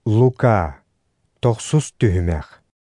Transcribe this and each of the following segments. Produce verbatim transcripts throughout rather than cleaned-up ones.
Лука тоқсус түхімәқ.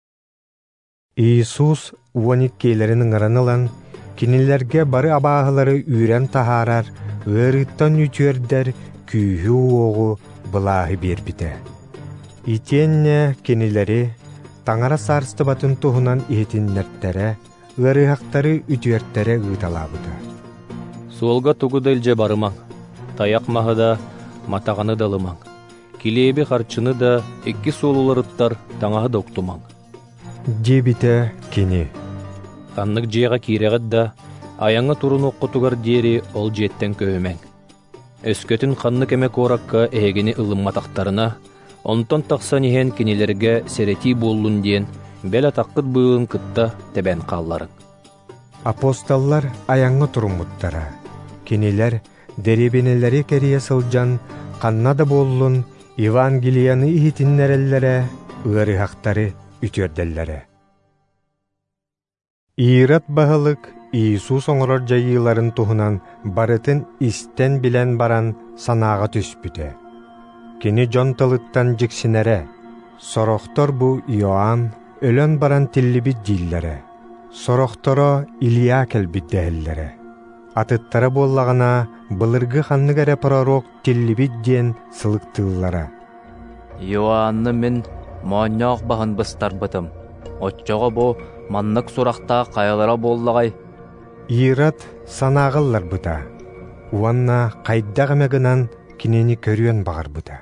Иисус уониккейлерinin ыңыранылан, кинилерге бары абағылары үйрен тахарар, өріттан үтүердер күйі оғы бұлағы бербіті. Итенне кинилери таңара сарысты батын туғынан етіннерттері, ырыхақтары үтүерттері ұйталабыды. Суолга тугудылже барымаң, таяқ мағыда матағаны далымаң. Килеби харчыны да экки суолуларыттар таңағы да уктумаң. Дебите кини. Таннык жиэға кирегат да аяңа турун оккутугар диери ол жеттен көймең. Өскөтүн ханнык эмек оракка эгени ылымматактарына, онтон тақсан ихен кинилерге серети боллун диен бел атаққыт быылын кытта тебен қалларын. Апостоллар аяңы турумуттара. Кинилер деребенелери керие сылжан, қаннада боллун Евангелияны ихитиннереллere, ырыхақтары үтүерделлere. Ират бағылык Иисус оңырар жайыларын туһунан барытын истен билен баран санаға түспүте. Кини жон тылыттан жиксинере, сорохтор бу Иоанн өлөн баран тиллибит диллере. Сорохторо Илия келбиддәһеллере. Атыттары боллағына былыргы ханныгары пророк тиллибит диен сылыктыллара. Иоанны мен моонньоох баһын быстарбытым. Отчоҕо бу маннык сурахта каялара боллагай. Ират санағыллар бұта. Уанна қайдағымегінан кинени көрүөн бағар бұта.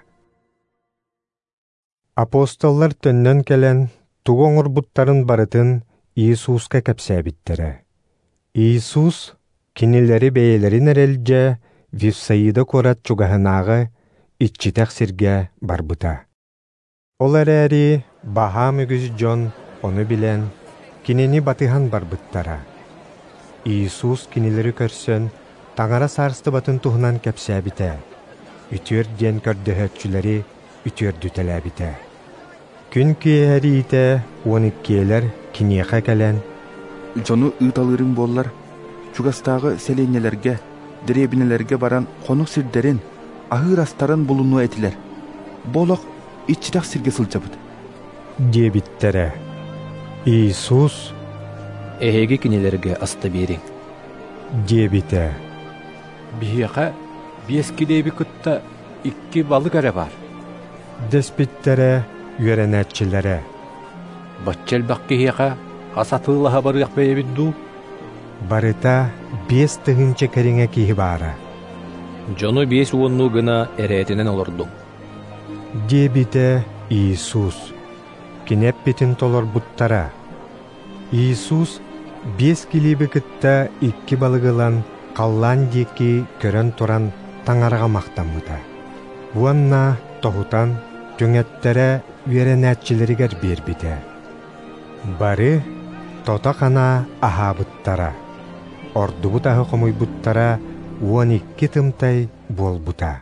Апостоллар төннөн келен тугоңыр бұттарын барытын Иисуска кепсәбиттере. Иисус кинилери бейелерин әрелже Вифсаида корат чугаһынағы итчитәк сирге барбыта. Ол әрәри баха мүгіз жон оны билен кинени батыхан барбыттара. Иисус кинилери көрсөн таңара сарысты батын туһунан кепсәбите. Үтүер ден көрдөһөтчүлери үтүер дүтеләбите. Күн киэри ите уониккейлер киниэхэ кэлэн. Жону ыыталырың боллар, чугастағы селенелерге, деребинелерге баран қонық сирдерин, ахыр астарын булуну этилер. Болок иччитак сирге сылжабыт. Дебиттере. Иисус Эһеги кинилерге аста бериң. Дебите. Бияқа бес килеби кытта икки балык әрі бар. Деспиттере үйренәтчілері. Батчел баққи хияқа асатылыға барыяқ бәйебідду. Барыта бес тыгынчы кәріңе кейі бары. Жону бес уонну гына әрәтінен олырдың. Дебите Иисус. Кинеп битин толор буттара. Иисус бес килеби кытта икки балыгылан қаллан деки көрін туран таңарға мақтан бұта. Уанна тоғутан түңеттері үйренәтчілерігер бербіде. Бары тота қана аха бұттара. Орду бұтағы қомой бұттара уан икки тымтай бол бұта.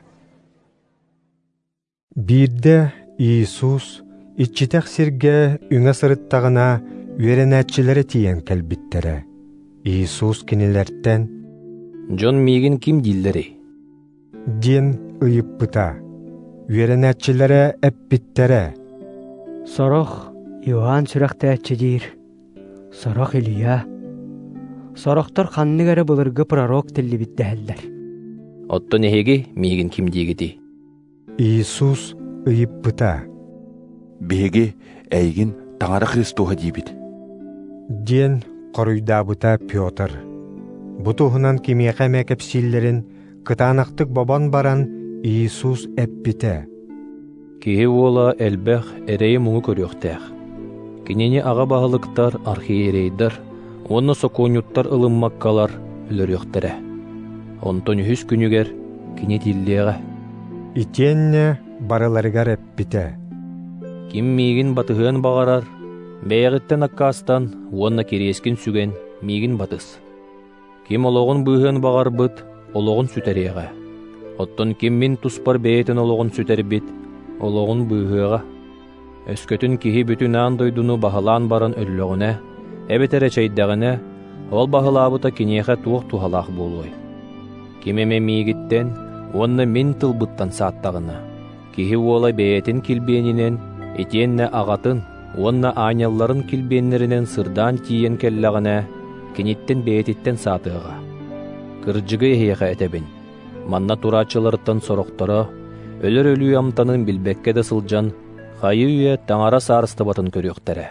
Бирде Иисус иччитәк сирге үңа сырыттағына үйренәтчілері тиен кәлбіттері. Иисус кинилерттен Жон мигин ким диллери? Ден ыйып бұта. Үйренәтчілері әппіттері. Сорох Иоанн сүрәхтәтчі дейір. Сорох Илия. Сорохтар ханныгары былыргы пророк тілі біттәхілдер. Оттон эһеги мигин ким дигити? Иисус ыйып бұта. Беге әйгін таңара Христуға дейбіт. Ден қоруйда бұта Петр. Бұтуғынан кемеқә мәкәпсиллерін кытанақтық бабан баран Иисус әппіте. Киһи уола элбэх эрейи муңу көрүөхтээх. Кинени аға бағылыктар архиерейдар, онны соконюттар ылыммаккалар үлөрүөхтэрэ. Онтон үһүс күнүгер кини тиллиэҕэ. Итенне барыларыгар әппіте. Ким мигин батыһыан бағарар, бэйэҕиттен аккаастан уонна кириэскин сүген мигин батыс. Ким олоғын быһыан бағарбыт, олоғын сүтэриэҕэ. Оттон ким мин туспар бэйэтен олоғын сүтербит, олоғын быһыаҕа. Өскөтүн киһи бүтүн аан дойдуну баһылаан баран өллөҕүнэ, эбетерэ чайдағына, ол баһылаабыта киниэхэ туох тухалаах болуой. Кимеме миигиттен, уонна мин тылбыттан сааттағына. Киһи уола бэйэтин килбиэнинен, этиеннэ аҕатын, уонна аанялларын килбиэннеринен сырдаан тиийэн келлэҕинэ, киниттен бэйэтиттен саатыаҕа. Кырдьыгы эһиэхэ этебин, манна тураачыларыттан сорохторо, өлөр өлүү амтанын билбекке да сылдьан, хайы үйэ таҥара саарыстыбатын көрүөхтэрэ.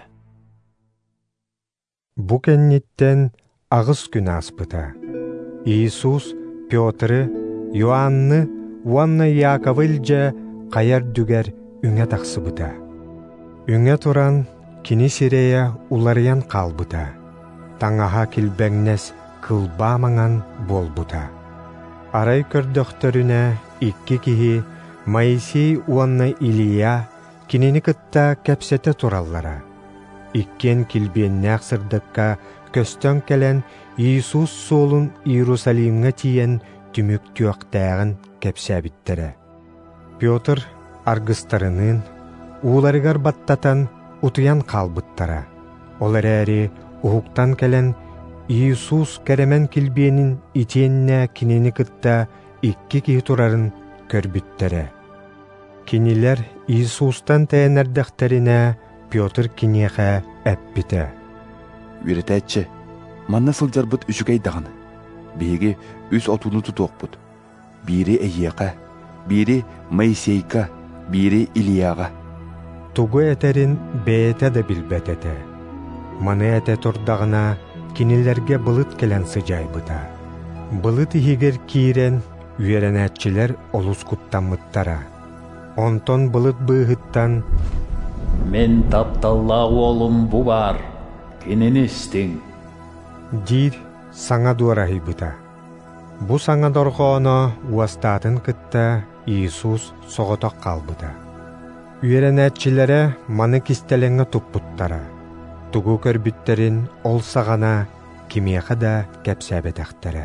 Бу кэнниттен агыс күн аспыта. Иисус Пётры, Иоанны, уанна Яаковыльжа каяр дүгер үңэ тахсыбыта. Үңэ туран кини сирея уларыян калбыта. Таңаха килбэңнес кылбаамаңан болбута. Арай көрдөхтөрүнэ икки киһи Моисей уанна Илия кинини кытта кэпсете тураллара. Иккен килбиэннээх сырдыкка көстөн келен Иисус суолун Иерусалимге тиен түмүк түөктääҕин кэпсээбиттерэ. Пётр аргыстарынын ууларыгар баттатан утуян калбыттара. Олар эри ухуктан келен Иисус кэремен килбиэнин итиеннэ кинини кытта икки киһи турарын көрбүттерэ. Кинилер Иисустан тээнэрдэхтерине Пётр киниэхэ эппите. Үретәтче, манна сылжарбыт үшүгэй дағын. Биһиги үс отуну тутуокпут. Бири Эйеқа, бири Моисейка, бири Илияға. Тугу этерин бээте да билбетете. Маны эте турдағына кинилерге былыт келен сыжайбыта. Былыт ихигер киирен үеренәтчилер олус куттаммыттара. Онтон былыт быыхыттан: «Мен тапталла олум бу бар, кинини истиң?» дир саңа дуарахибыта. Бу саңа доргооно уастаатын кытта Иисус соҕотох калбыта. Үеренәтчилере маны кистелеңе туппуттара. Тугу көрбүттерин ол сағана кимиэхэ да кэпсээбэтэхтерэ.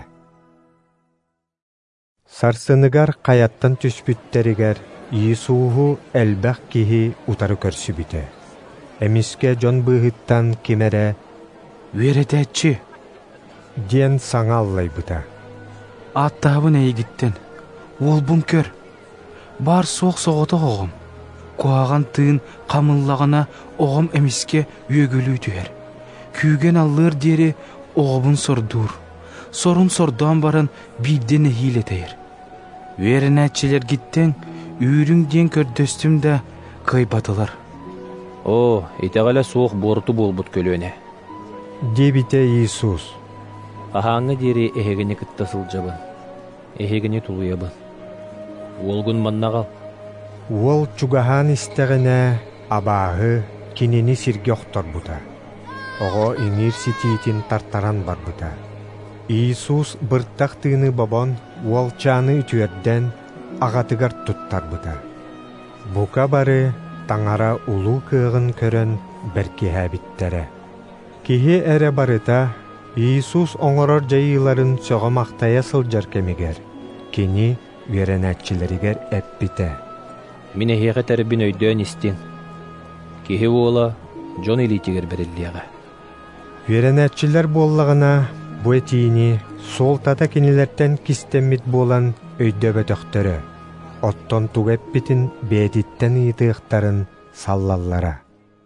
Сарсыныгар каяттан түспүттеригер Иисуху элбэх киһи утары көрсүбүтэ. Эмиске дьон быыһыттан кимере: «Үеретәччи» диэн саңаллайбыта. «Аттаабын эйигиттен, уолбун көр. Бар соқ соғото оғым. Куаган тыын камыллагана оғым эмиске үөгөлүү түер. Күүген аллыр дери оғыбын сордуур. Сорун сордуан баран биддене хилетейер. Үеренәтчилер гиттен үүрүң диэн көрдөстүм да кайбатылар». О, итегале суох боруту болбут көлөне. Дебите Иисус. Ахаңы дери эхегени кытта сылжабын. Эхегени тулуябын. Уолгун маннагал. Уол чугахан истегене абааһы кинини сирге охторбута. Ого иңир ситиитин тартаран барбыта. Иисус бырттах тыыны бобон уолчааны үтүөрден агатыгар туттарбыта. Бука бары таңара улуу кыыгын көрөн беркиһээбиттере. Киһи эре барыта Иисус оҥорор жайыларын сөҕө мактая сылдьар кемигер. Кини үеренәтчилеригер эппите. Мин эхиэхэ тэрбин өйдөөн истиң. Киһи уола Дьон илиитигер бериллиэҕэ. Үеренәтчилер буоллагына бу этиини суолтата кинилерден кистеммит буолан өйдөбөтөхтөрө. Оттон тугэппитин бээтиттен ыйтыахтарын саллаллара.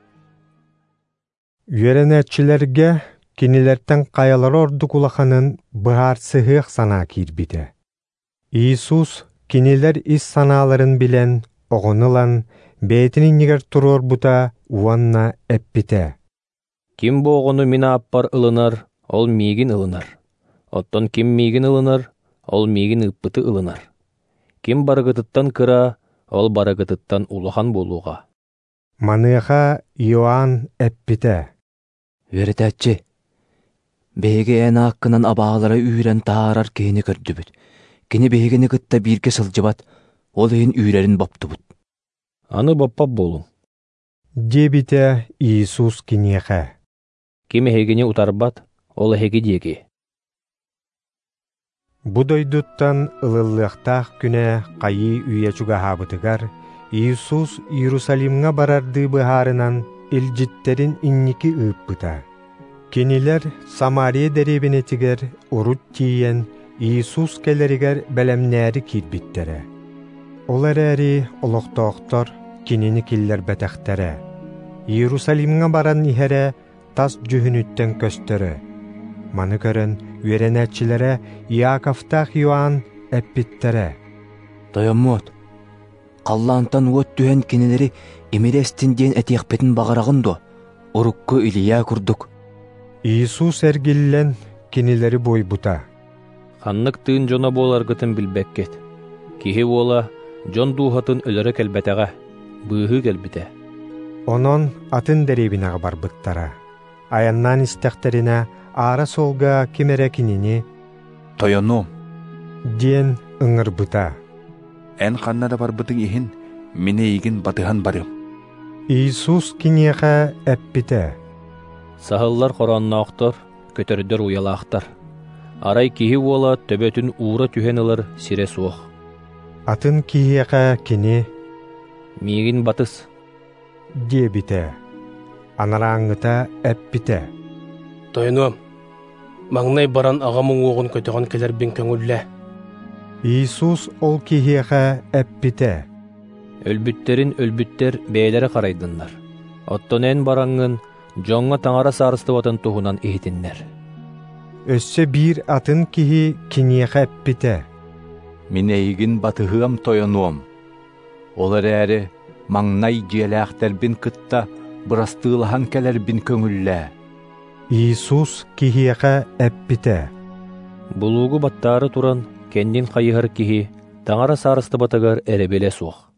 Үеренәтчилерге кинилерден каялар орду кулаханын быһаар сыһыах санаа киирбите. Иисус кинилер ис санааларын билен оҕонылан бээтин иннигер турорбута уанна эппите. Ким бу оҕону мин ааппар ылынар, ол миигин ылынар. Оттон ким миигин ылынар, ол миигин ыппыты ылынар. Ким барыгытыттан кыра, ол барыгытыттан улахан болууга. Маныаха Иоанн эппите. Үеретәччи, бэйге эн ааккынан абаалара үүрен таарар кини көрдүбүт. Кини бэйгени кытта бирке сылжыбат, ол эйин үүрерин боптубут. Аны боппап болуң. Дебите Иисус киниэхэ. Ким эхегини утарбат, ол эхеги диеги. Будойдуттан ылыллыахтаах күнэ кайы үйэ чугаһаабытыгар Иисус Иерусалимга барарды быһаарынан илжиттерин инники ыыппыта. Кинилер Самария деребинетигер урут тиен Иисус келеригер белемнääри киирбиттере. Ол әрәри олықтоқтор кинини киллер бәтәхтәрі. Иерусалимға баран ихәрі тас жүхінүттен көстөрі. Маны көрін үйренәтчілері Иаковтақ Иоанн әппіттері. Тойоммот, қаллантан уот түһен кинилери эмерестин диэн этиэхпетин бағарағындо, урукку Илия курдук. Иисус әргиллен кинилери бойбута. Ханнык тыын жона болар гытын билбеккет. Кихи бола жон дуухатын өлөрө келбетеға, быыхы келбите. Онон атын дәребінағы барбыттара. Аяннан истәхтеріне ара солға кемере кинини Тойону, диен ыңырбыта. ән қаннада барбытың ихин, мине игин батыхан барым. Иисус кинеға әппите. Сахыллар хоронноохтор, көтөрдөр уялаахтар. Арай кихи бола төбөтүн ура түһенылар сире суох. Атын киеға кини Мигин батыс. диебите. Анараңыта әппите. Тойнуам, маңнай баран ағамың оғын көтіған келер бен көңіллә. Иисус ол киеға әппите. Өлбүттерин өлбүттер бәйлері қарайдынлар. Оттонен бараңын жоңға таңара сарысты ватын туғынан ehitиннер. Өссө бир атын кихи кинеға әппите. Минейгин батыһыам тойонуом. Олар әрі маңнай желәхтәрбин кытта бұрастығылахан кәләрбин көңіллә. Иисус кихиеға әппите. Булугу баттары туран кендин қайығыр кихи таңара сарысты батыгар әребеле суық.